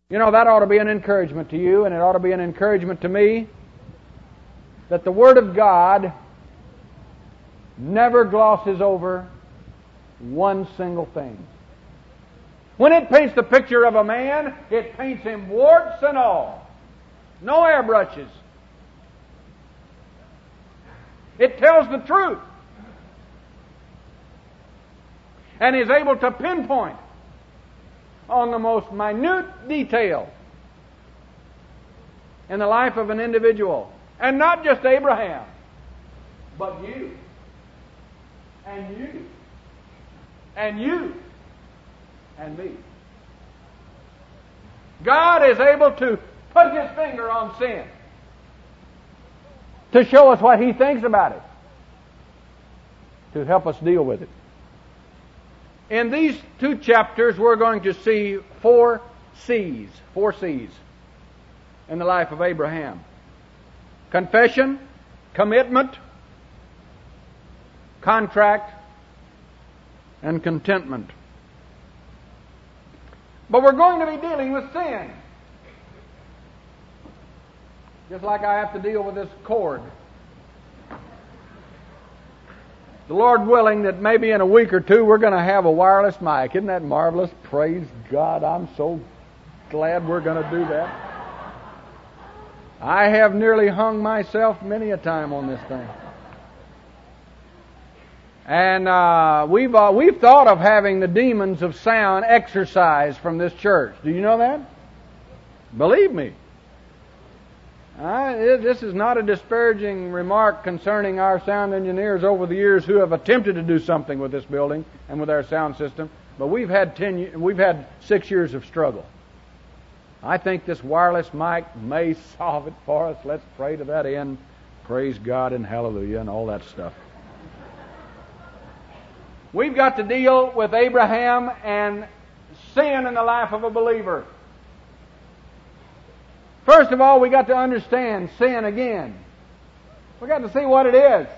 You know, that ought to be an encouragement to you, and it ought to be an encouragement to me, that the Word of God never glosses over one single thing. When it paints the picture of a man, it paints him warts and all. No airbrushes. It tells the truth. And is able to pinpoint on the most minute detail in the life of an individual. And not just Abraham, but you. And you. And you. And me. God is able to put His finger on sin to show us what He thinks about it, to help us deal with it. In these 2 chapters, we're going to see 4 C's in the life of Abraham. Confession, commitment, contract, and contentment. But we're going to be dealing with sin. Just like I have to deal with this cord. The Lord willing that maybe in a week or 2 we're going to have a wireless mic. Isn't that marvelous? Praise God. I'm so glad we're going to do that. I have nearly hung myself many a time on this thing. And we've thought of having the demons of sound exorcised from this church. Do you know that? Believe me. This is not a disparaging remark concerning our sound engineers over the years who have attempted to do something with this building and with our sound system, but we've had 6 years of struggle. I think this wireless mic may solve it for us. Let's pray to that end. Praise God and hallelujah and all that stuff. We've got to deal with Abraham and sin in the life of a believer. First of all, we got to understand sin again. We got to see what it is.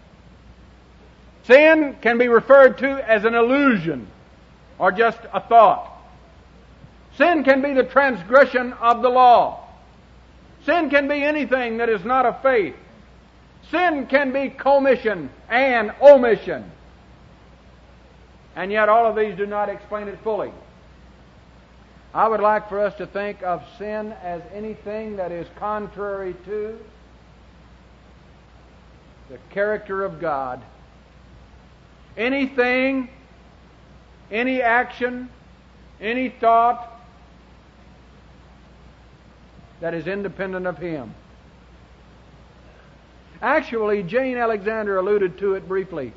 Sin can be referred to as an illusion or just a thought. Sin can be the transgression of the law. Sin can be anything that is not of faith. Sin can be commission and omission. And yet all of these do not explain it fully. I would like for us to think of sin as anything that is contrary to the character of God. Anything, any action, any thought that is independent of Him. Actually, Jane Alexander alluded to it briefly.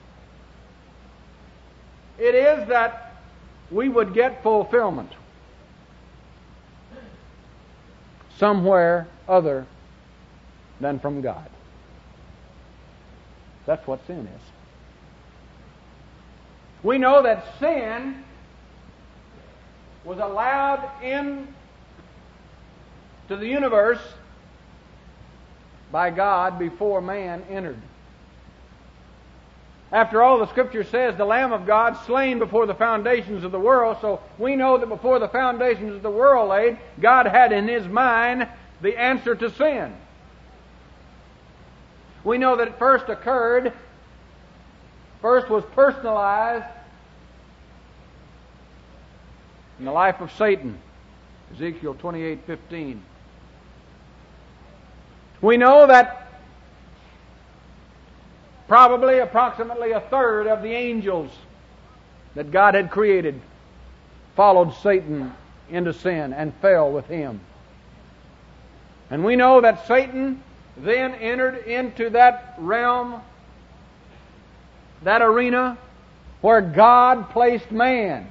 It is that we would get fulfillment somewhere other than from God. That's what sin is. We know that sin was allowed in to the universe by God before man entered. After all, the Scripture says the Lamb of God slain before the foundations of the world, so we know that before the foundations of the world laid, God had in His mind the answer to sin. We know that it first was personalized in the life of Satan, Ezekiel 28:15. We know that probably approximately a third of the angels that God had created followed Satan into sin and fell with him. And we know that Satan then entered into that realm, that arena where God placed man.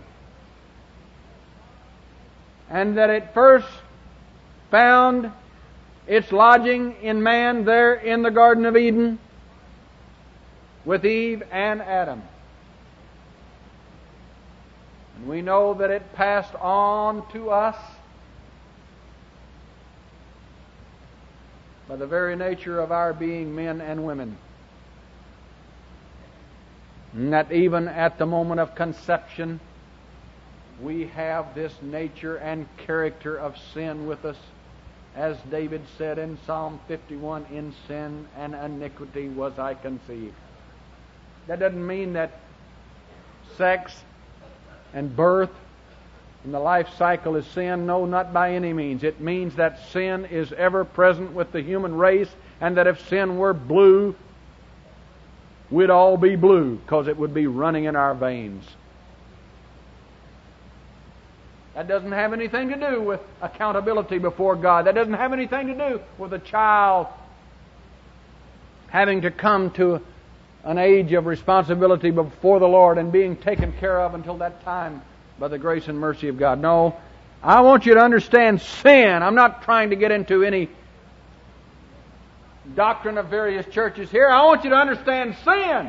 And that it first found its lodging in man there in the Garden of Eden with Eve and Adam. And we know that it passed on to us by the very nature of our being men and women. And that even at the moment of conception, we have this nature and character of sin with us. As David said in Psalm 51, in sin and iniquity was I conceived. That doesn't mean that sex and birth and the life cycle is sin. No, not by any means. It means that sin is ever present with the human race, and that if sin were blue, we'd all be blue, because it would be running in our veins. That doesn't have anything to do with accountability before God. That doesn't have anything to do with a child having to come to an age of responsibility before the Lord and being taken care of until that time by the grace and mercy of God. No, I want you to understand sin. I'm not trying to get into any doctrine of various churches here. I want you to understand sin.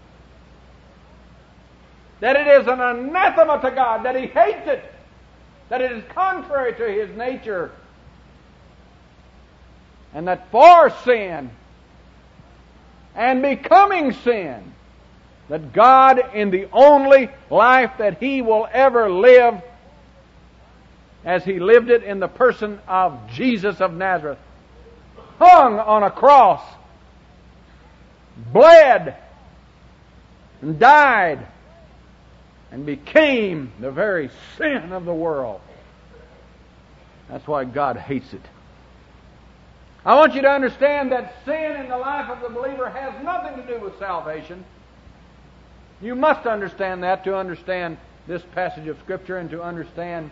That it is an anathema to God, that He hates it, that it is contrary to His nature, and that for sin and becoming sin, that God, in the only life that He will ever live, as He lived it in the person of Jesus of Nazareth, hung on a cross, bled, and died, and became the very sin of the world. That's why God hates it. I want you to understand that sin in the life of the believer has nothing to do with salvation. You must understand that to understand this passage of Scripture and to understand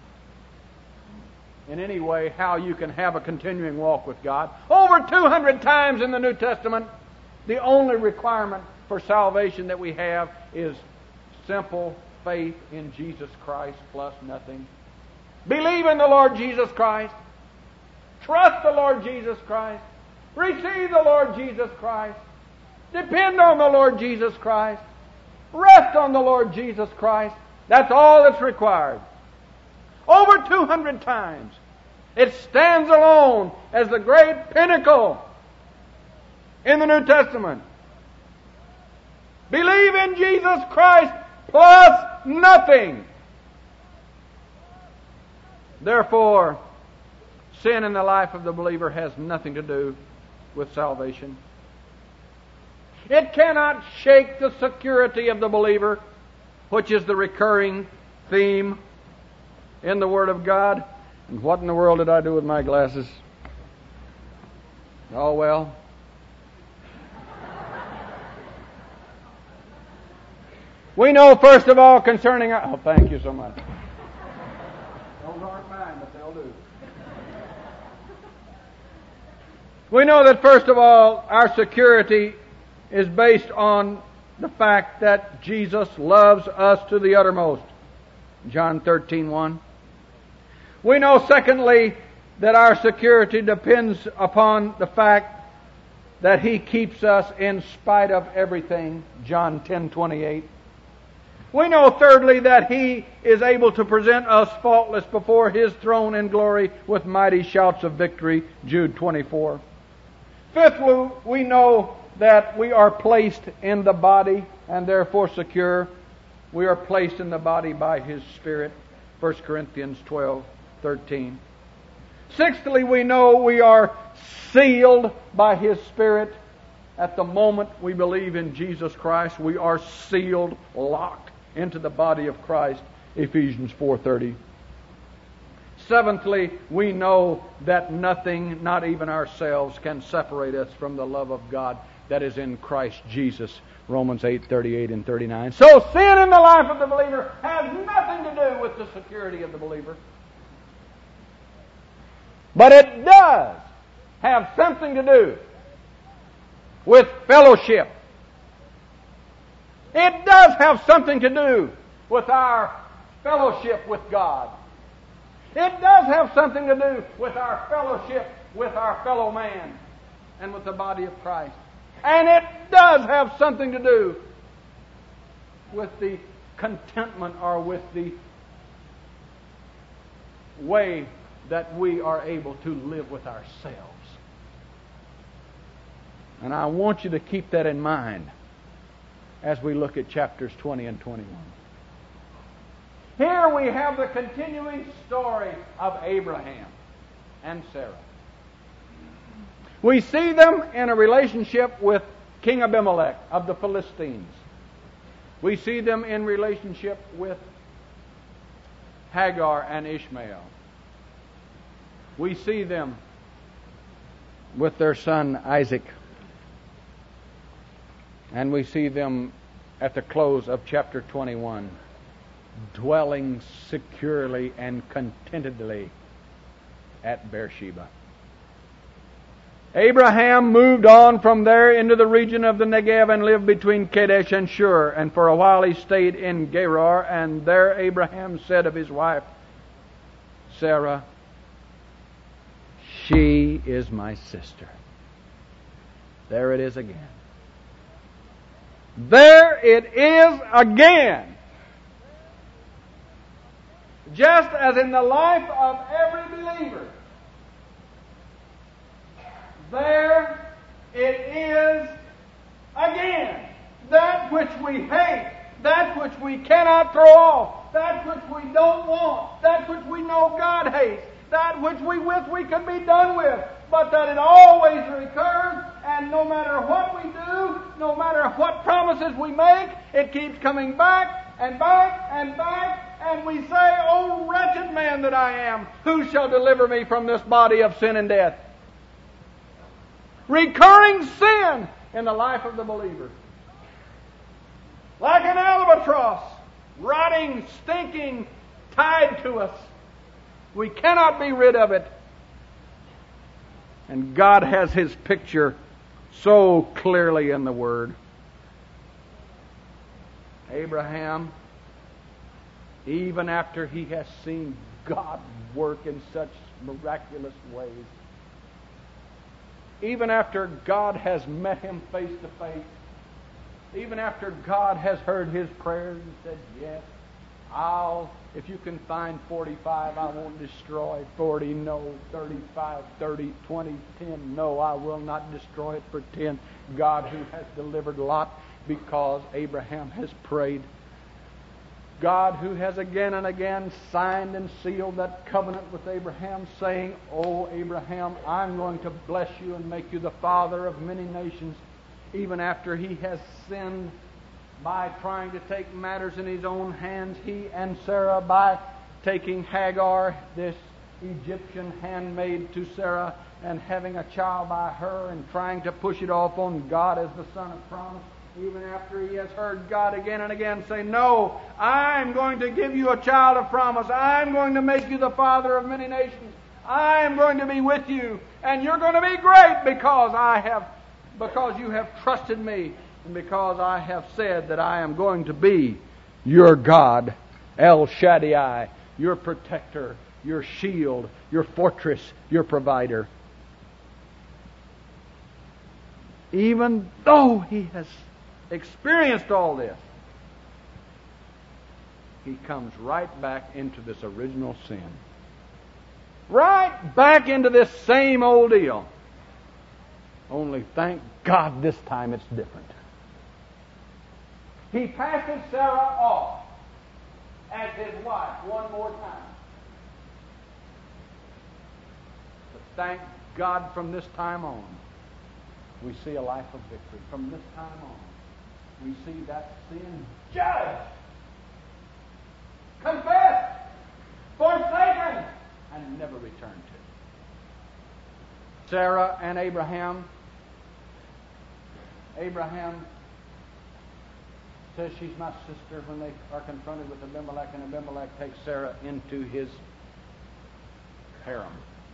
in any way how you can have a continuing walk with God. Over 200 times in the New Testament, the only requirement for salvation that we have is simple faith in Jesus Christ plus nothing. Believe in the Lord Jesus Christ. Trust the Lord Jesus Christ. Receive the Lord Jesus Christ. Depend on the Lord Jesus Christ. Rest on the Lord Jesus Christ. That's all that's required. Over 200 times. It stands alone as the great pinnacle in the New Testament. Believe in Jesus Christ plus nothing. Therefore, sin in the life of the believer has nothing to do with salvation. It cannot shake the security of the believer, which is the recurring theme in the Word of God. And what in the world did I do with my glasses? Oh, well. We know, first of all, concerning our... Oh, thank you so much. Those aren't mine, but they'll do. We know that, first of all, our security is based on the fact that Jesus loves us to the uttermost. John 13:1. We know, secondly, that our security depends upon the fact that He keeps us in spite of everything. John 10:28. We know, thirdly, that He is able to present us faultless before His throne in glory with mighty shouts of victory. Jude 24. Fifthly, we know that we are placed in the body and therefore secure. We are placed in the body by His Spirit. 1 Corinthians 12:13. Sixthly, we know we are sealed by His Spirit. At the moment we believe in Jesus Christ, we are sealed, locked into the body of Christ. Ephesians 4:30. Seventhly, we know that nothing, not even ourselves, can separate us from the love of God that is in Christ Jesus. Romans 8:38 and 39. So sin in the life of the believer has nothing to do with the security of the believer. But it does have something to do with fellowship. It does have something to do with our fellowship with God. It does have something to do with our fellowship with our fellow man and with the body of Christ. And it does have something to do with the contentment or with the way that we are able to live with ourselves. And I want you to keep that in mind as we look at chapters 20 and 21. Here we have the continuing story of Abraham and Sarah. We see them in a relationship with King Abimelech of the Philistines. We see them in relationship with Hagar and Ishmael. We see them with their son Isaac. And we see them at the close of chapter 21, dwelling securely and contentedly at Beersheba. Abraham moved on from there into the region of the Negev and lived between Kadesh and Shur. And for a while he stayed in Gerar. And there Abraham said of his wife, Sarah, she is my sister. There it is again. There it is again. Just as in the life of every believer, there it is again. That which we hate, that which we cannot throw off, that which we don't want, that which we know God hates, that which we wish we could be done with, but that it always recurs, and no matter what we do, no matter what promises we make, it keeps coming back and back and back, and we say, "O wretched man that I am, who shall deliver me from this body of sin and death?" Recurring sin in the life of the believer. Like an albatross, rotting, stinking, tied to us. We cannot be rid of it. And God has His picture so clearly in the Word. Abraham, even after he has seen God work in such miraculous ways, even after God has met him face to face, even after God has heard his prayers and said, "Yes, if you can find 45, I won't destroy. 40, no. 35, 30, 20, 10, no, I will not destroy it for 10. God who has delivered Lot because Abraham has prayed. God who has again and again signed and sealed that covenant with Abraham, saying, "Oh, Abraham, I'm going to bless you and make you the father of many nations," even after he has sinned by trying to take matters in his own hands, he and Sarah, by taking Hagar, this Egyptian handmaid to Sarah, and having a child by her and trying to push it off on God as the son of promise. Even after he has heard God again and again say, "No, I'm going to give you a child of promise. I'm going to make you the father of many nations. I'm going to be with you, and you're going to be great because you have trusted me, and because I have said that I am going to be your God, El Shaddai, your protector, your shield, your fortress, your provider." Even though he has experienced all this, he comes right back into this original sin. Right back into this same old deal. Only thank God this time it's different. He passes Sarah off as his wife one more time. But thank God from this time on, we see a life of victory. From this time on, we see that sin judged, confessed, forsaken, and never returned to. Sarah and Abraham. Abraham says she's my sister when they are confronted with Abimelech, and Abimelech takes Sarah into his harem.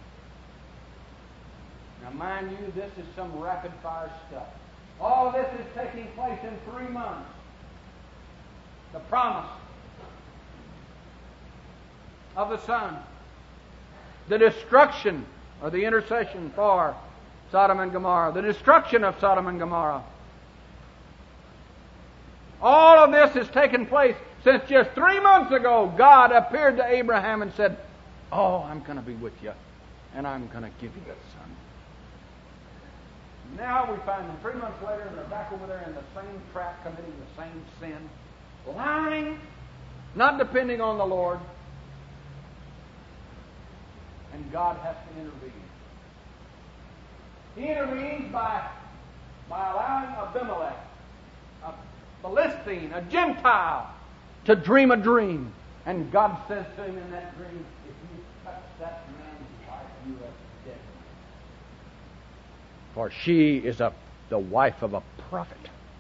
Now mind you, this is some rapid fire stuff. All of this is taking place in 3 months. The promise of the Son. The destruction or the intercession for Sodom and Gomorrah. The destruction of Sodom and Gomorrah. All of this has taken place since just 3 months ago God appeared to Abraham and said, "Oh, I'm going to be with you, and I'm going to give you that son." Now we find them 3 months later, and they're back over there in the same trap, committing the same sin, lying not depending on the Lord, and God has to intervene. He intervenes by allowing Abimelech, a Philistine, a Gentile, to dream a dream. And God says to him in that dream, if you touch that man's wife, you are dead. For she is the wife of a prophet.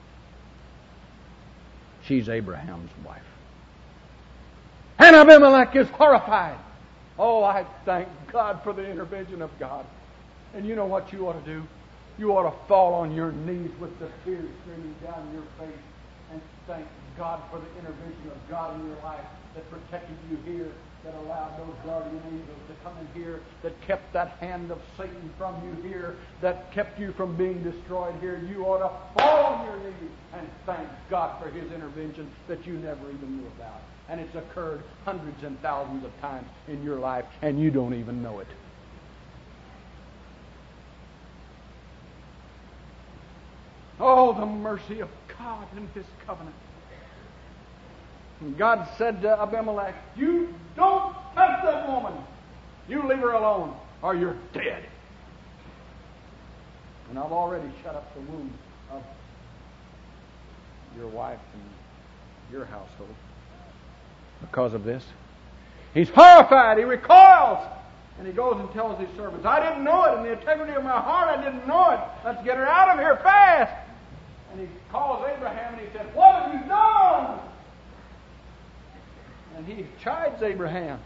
She's Abraham's wife. And Abimelech is horrified. Oh, I thank God for the intervention of God. And you know what you ought to do? You ought to fall on your knees with the tears streaming down your face and thank God for the intervention of God in your life that protected you here, that allowed those guardian angels to come in here, that kept that hand of Satan from you here, that kept you from being destroyed here. You ought to fall on your knees and thank God for His intervention that you never even knew about. And it's occurred hundreds and thousands of times in your life, and you don't even know it. Oh, the mercy of God in His covenant. And God said to Abimelech, you don't touch that woman. You leave her alone, or you're dead. And I've already shut up the wound of your wife and your household because of this. He's horrified. He recoils. And he goes and tells his servants, I didn't know it. In the integrity of my heart, I didn't know it. Let's get her out of here fast. And he calls Abraham and he said, what have you done? And he chides Abraham.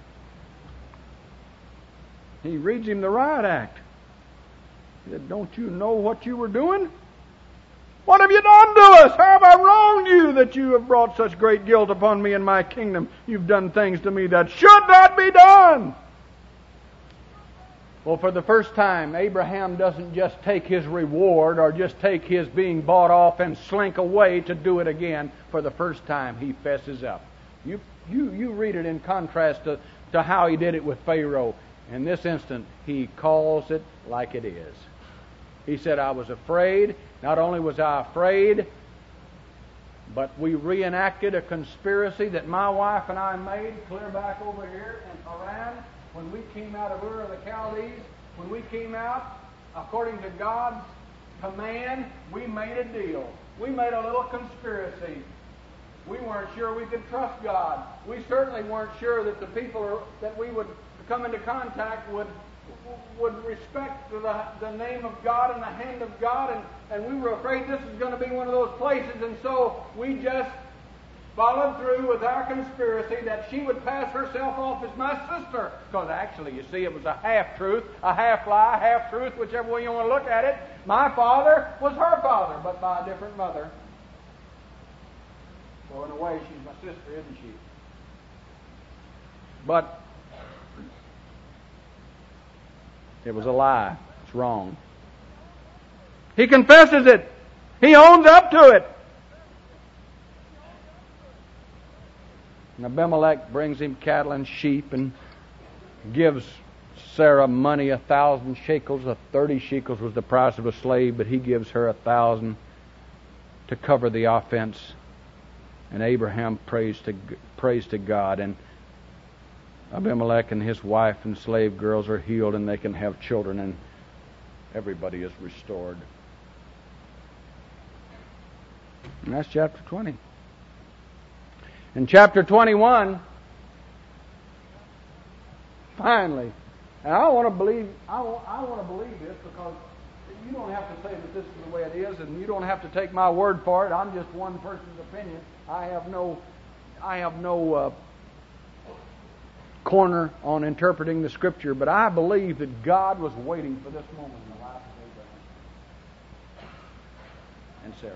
He reads him the riot act. He said, don't you know what you were doing? What have you done to us? How have I wronged you that you have brought such great guilt upon me and my kingdom? You've done things to me that should not be done. Well, for the first time, Abraham doesn't just take his reward or just take his being bought off and slink away to do it again. For the first time, he fesses up. You read it in contrast to how he did it with Pharaoh. In this instant, he calls it like it is. He said, I was afraid. Not only was I afraid, but we reenacted a conspiracy that my wife and I made clear back over here in Haran. When we came out of Ur of the Chaldees, when we came out, according to God's command, we made a deal. We made a little conspiracy. We weren't sure we could trust God. We certainly weren't sure that the people that we would come into contact would respect the name of God and the hand of God, and we were afraid this was going to be one of those places, and so we just followed through with our conspiracy that she would pass herself off as my sister. Because actually, you see, it was a half-truth, a half-lie, half-truth, whichever way you want to look at it. My father was her father, but by a different mother. So in a way, she's my sister, isn't she? But it was a lie. It's wrong. He confesses it. He owns up to it. And Abimelech brings him cattle and sheep and gives Sarah money, 1,000 shekels. 30 shekels was the price of a slave, but he gives her 1,000 to cover the offense. And Abraham prays to God, and Abimelech and his wife and slave girls are healed, and they can have children, and everybody is restored. And that's chapter 20. In chapter 21, finally, and I want to believe this because you don't have to say that this is the way it is, and you don't have to take my word for it. I'm just one person's opinion. I have no corner on interpreting the Scripture, but I believe that God was waiting for this moment in the life of Abraham and Sarah.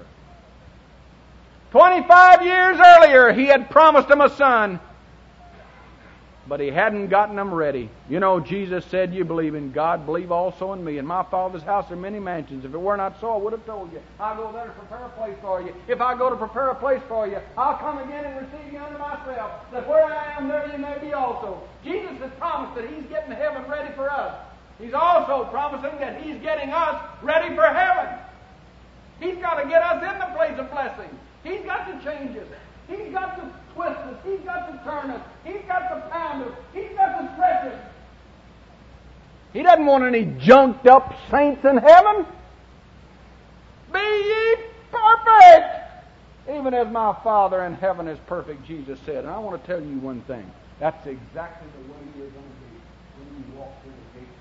25 years earlier, he had promised them a son, but he hadn't gotten them ready. You know, Jesus said, you believe in God, believe also in me. In my Father's house are many mansions. If it were not so, I would have told you. I'll go there to prepare a place for you. If I go to prepare a place for you, I'll come again and receive you unto myself, that where I am, there you may be also. Jesus has promised that He's getting heaven ready for us. He's also promising that He's getting us ready for heaven. He's got to get us in the place of blessing. He's got to change us. He's got to twist us. He's got to turn us. He's got to pound us. He's got to stretch us. He doesn't want any junked up saints in heaven. Be ye perfect, even as my Father in heaven is perfect, Jesus said. And I want to tell you one thing. That's exactly the way you're going to be when you walk through the gates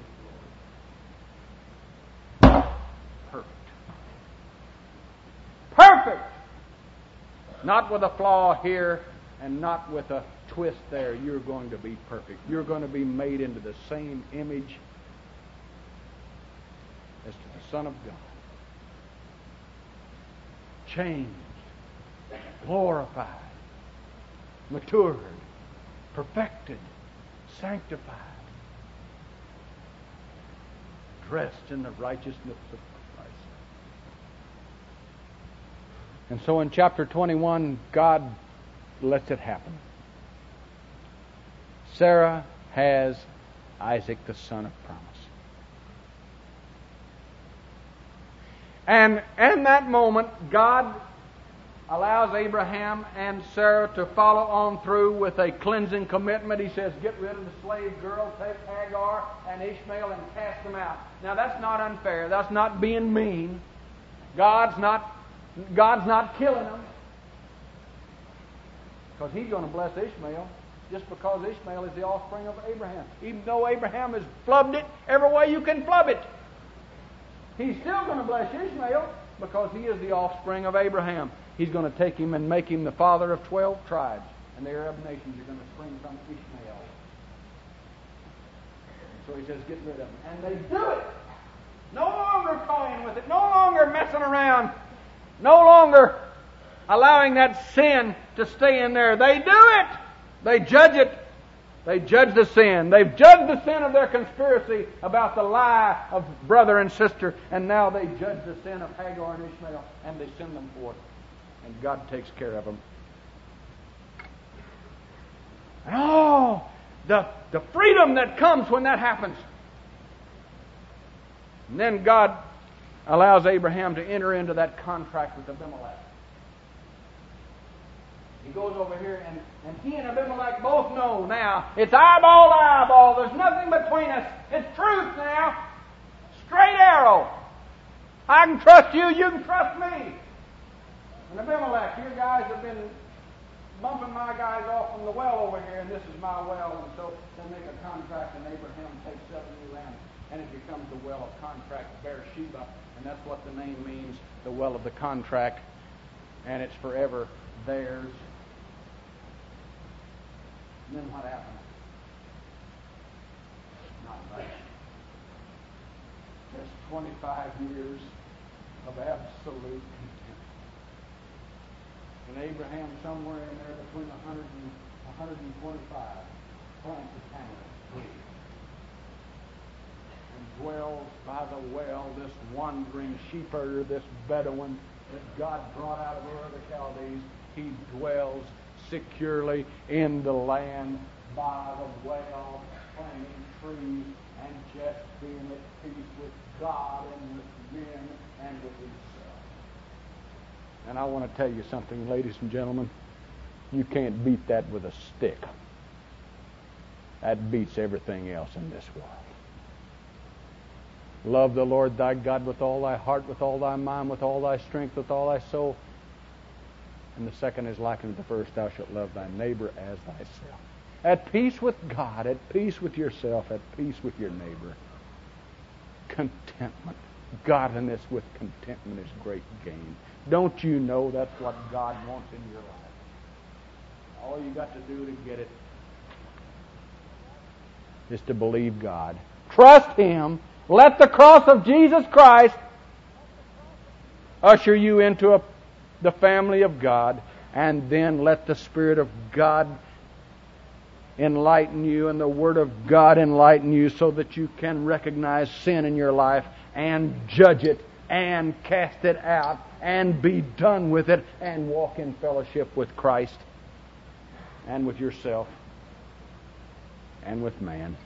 of glory. Perfect. Perfect! Not with a flaw here and not with a twist there. You're going to be perfect. You're going to be made into the same image as to the Son of God. Changed, glorified, matured, perfected, sanctified, dressed in the righteousness of Christ. And so in chapter 21, God lets it happen. Sarah has Isaac, the son of promise. And in that moment, God allows Abraham and Sarah to follow on through with a cleansing commitment. He says, get rid of the slave girl, take Hagar and Ishmael and cast them out. Now that's not unfair. That's not being mean. God's not killing them. Because He's going to bless Ishmael just because Ishmael is the offspring of Abraham. Even though Abraham has flubbed it every way you can flub it. He's still going to bless Ishmael because he is the offspring of Abraham. He's going to take him and make him the father of 12 tribes. And the Arab nations are going to spring from Ishmael. And so he says, get rid of them. And they do it. No longer toying with it. No longer messing around. No longer allowing that sin to stay in there. They do it. They judge it. They judge the sin. They've judged the sin of their conspiracy about the lie of brother and sister. And now they judge the sin of Hagar and Ishmael. And they send them forth. And God takes care of them. And the freedom that comes when that happens. And then God allows Abraham to enter into that contract with Abimelech. He goes over here and he and Abimelech both know now it's eyeball to eyeball. There's nothing between us. It's truth now. Straight arrow. I can trust you. You can trust me. And Abimelech, your guys have been bumping my guys off from the well over here, and this is my well. And so they make a contract, and Abraham takes 7 new lambs, and it becomes the well of contract, Beersheba. And that's what the name means, the well of the contract. And it's forever theirs. And then what happens? Not much. Just 25 years of absolute contempt. And Abraham, somewhere in there between 100 and 125, plants a town and dwells by the well, this wandering sheepherder, this Bedouin that God brought out of Ur of the Chaldees. He dwells securely in the land by the well, planting trees and just being at peace with God and with men and with himself. And I want to tell you something, ladies and gentlemen. You can't beat that with a stick. That beats everything else in this world. Love the Lord thy God with all thy heart, with all thy mind, with all thy strength, with all thy soul. And the second is likened to the first, thou shalt love thy neighbor as thyself. At peace with God, at peace with yourself, at peace with your neighbor. Contentment. Godliness with contentment is great gain. Don't you know that's what God wants in your life? All you got to do to get it is to believe God. Trust Him. Let the cross of Jesus Christ usher you into the family of God, and then let the Spirit of God enlighten you and the Word of God enlighten you so that you can recognize sin in your life and judge it and cast it out and be done with it and walk in fellowship with Christ and with yourself and with man.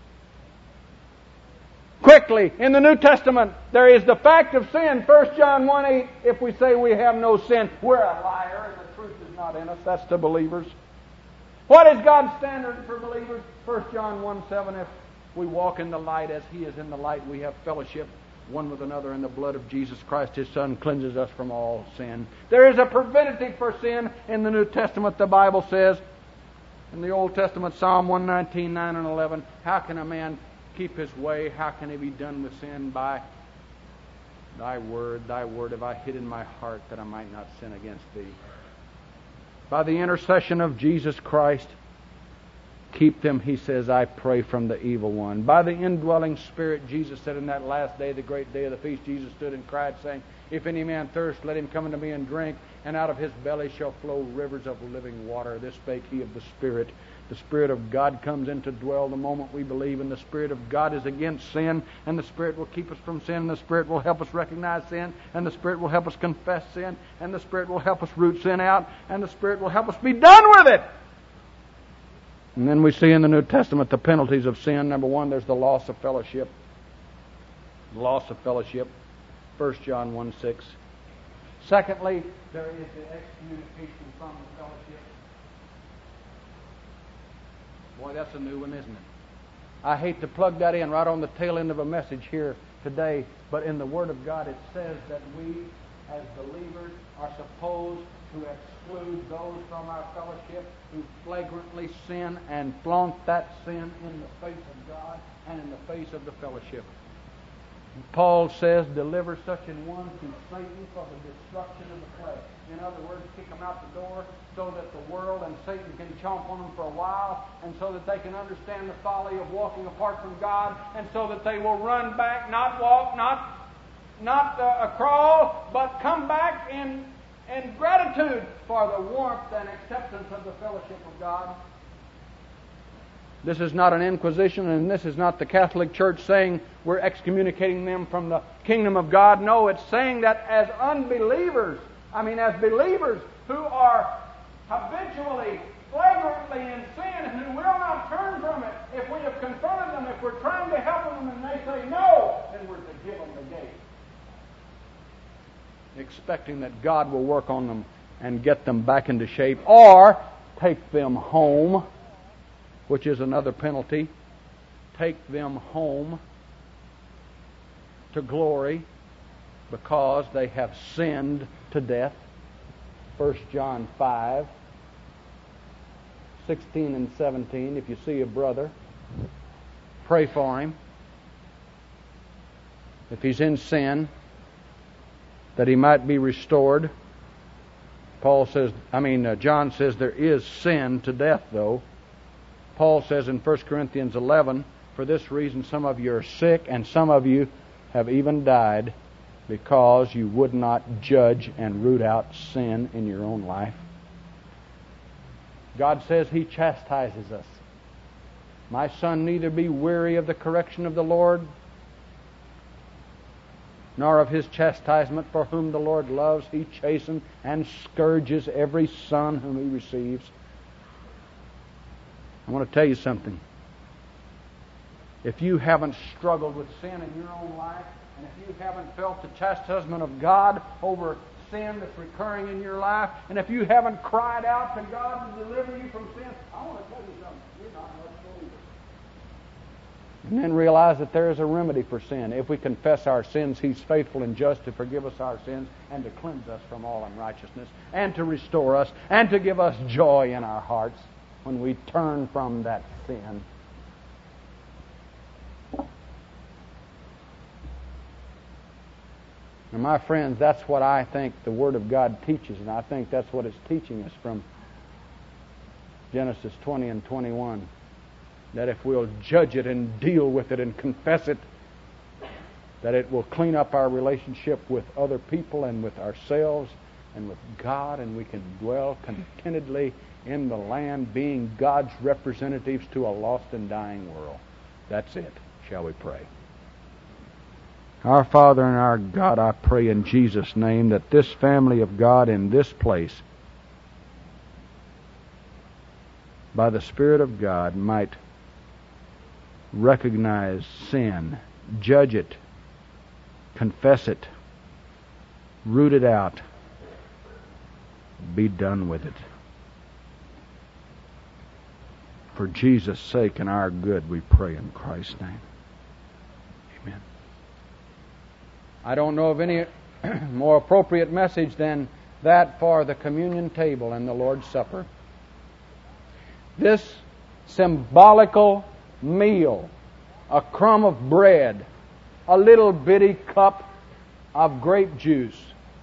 Quickly, in the New Testament, there is the fact of sin. 1 John 1:8, if we say we have no sin, we're a liar and the truth is not in us. That's the believers. What is God's standard for believers? 1 John 1:7, if we walk in the light as He is in the light, we have fellowship one with another, and the blood of Jesus Christ, His Son, cleanses us from all sin. There is a preventative for sin in the New Testament. The Bible says, in the Old Testament, Psalm 119, 9 and 11, how can a man keep his way? How can he be done with sin? By Thy word have I hid in my heart that I might not sin against Thee. By the intercession of Jesus Christ, keep them, He says, I pray, from the evil one. By the indwelling Spirit, Jesus said in that last day, the great day of the feast, Jesus stood and cried, saying, if any man thirst, let him come unto me and drink, and out of his belly shall flow rivers of living water. This spake He of the Spirit. The Spirit of God comes in to dwell the moment we believe, and the Spirit of God is against sin, and the Spirit will keep us from sin, and the Spirit will help us recognize sin, and the Spirit will help us confess sin, and the Spirit will help us root sin out, and the Spirit will help us be done with it. And then we see in the New Testament the penalties of sin. Number one, there's the loss of fellowship. The loss of fellowship. 1 John 1:6. Secondly, there is the excommunication from the fellowship. Boy, that's a new one, isn't it? I hate to plug that in right on the tail end of a message here today, but in the Word of God it says that we, as believers, are supposed to exclude those from our fellowship who flagrantly sin and flaunt that sin in the face of God and in the face of the fellowship. Paul says, deliver such an one to Satan for the destruction of the flesh. In other words, kick them out the door so that the world and Satan can chomp on them for a while, and so that they can understand the folly of walking apart from God, and so that they will run back, not walk, not crawl, but come back in gratitude for the warmth and acceptance of the fellowship of God. This is not an inquisition, and this is not the Catholic Church saying we're excommunicating them from the kingdom of God. No, it's saying that as as believers who are habitually, flagrantly in sin and who will not turn from it, if we have confronted them, if we're trying to help them and they say no, then we're to give them the gate, expecting that God will work on them and get them back into shape, or take them home, which is another penalty. Take them home to glory because they have sinned to death. 1 John 5, 16 and 17. If you see a brother, pray for him. If he's in sin, that he might be restored. John says there is sin to death, though. Paul says in 1 Corinthians 11, for this reason some of you are sick, and some of you have even died, because you would not judge and root out sin in your own life. God says He chastises us. My son, neither be weary of the correction of the Lord, nor of His chastisement, for whom the Lord loves, He chastens and scourges every son whom He receives. I want to tell you something. If you haven't struggled with sin in your own life, and if you haven't felt the chastisement of God over sin that's recurring in your life, and if you haven't cried out to God to deliver you from sin, I want to tell you something. You're not much believer. And then realize that there is a remedy for sin. If we confess our sins, He's faithful and just to forgive us our sins and to cleanse us from all unrighteousness and to restore us and to give us joy in our hearts when we turn from that sin. And my friends, that's what I think the Word of God teaches, and I think that's what it's teaching us from Genesis 20 and 21. That if we'll judge it and deal with it and confess it, that it will clean up our relationship with other people and with ourselves and with God, and we can dwell contentedly in the land, being God's representatives to a lost and dying world. That's it. Shall we pray? Our Father and our God, I pray in Jesus' name that this family of God in this place, by the Spirit of God, might recognize sin, judge it, confess it, root it out, Be done with it. For Jesus' sake and our good, we pray in Christ's name. Amen. I don't know of any more appropriate message than that for the communion table and the Lord's Supper. This symbolical meal, a crumb of bread, a little bitty cup of grape juice,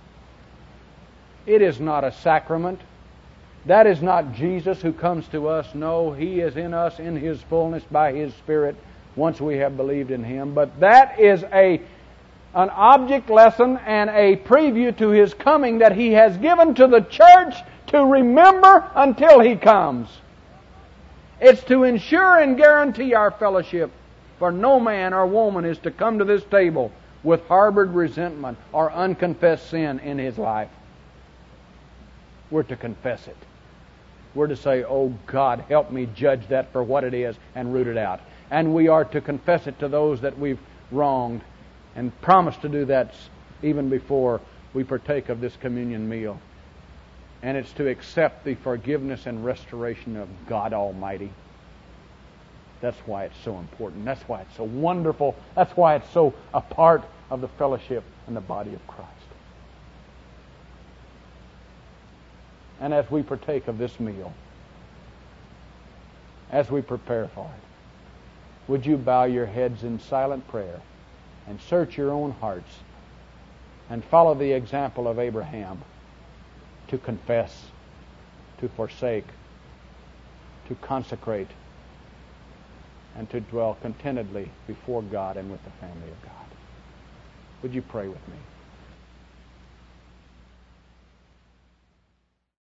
it is not a sacrament. That is not Jesus who comes to us. No, He is in us in His fullness by His Spirit once we have believed in Him. But that is an object lesson and a preview to His coming that He has given to the church to remember until He comes. It's to ensure and guarantee our fellowship, for no man or woman is to come to this table with harbored resentment or unconfessed sin in his life. We're to confess it. We're to say, "Oh God, help me judge that for what it is and root it out." And we are to confess it to those that we've wronged and promise to do that even before we partake of this communion meal. And it's to accept the forgiveness and restoration of God Almighty. That's why it's so important. That's why it's so wonderful. That's why it's so a part of the fellowship and the body of Christ. And as we partake of this meal, as we prepare for it, would you bow your heads in silent prayer and search your own hearts and follow the example of Abraham to confess, to forsake, to consecrate, and to dwell contentedly before God and with the family of God. Would you pray with me?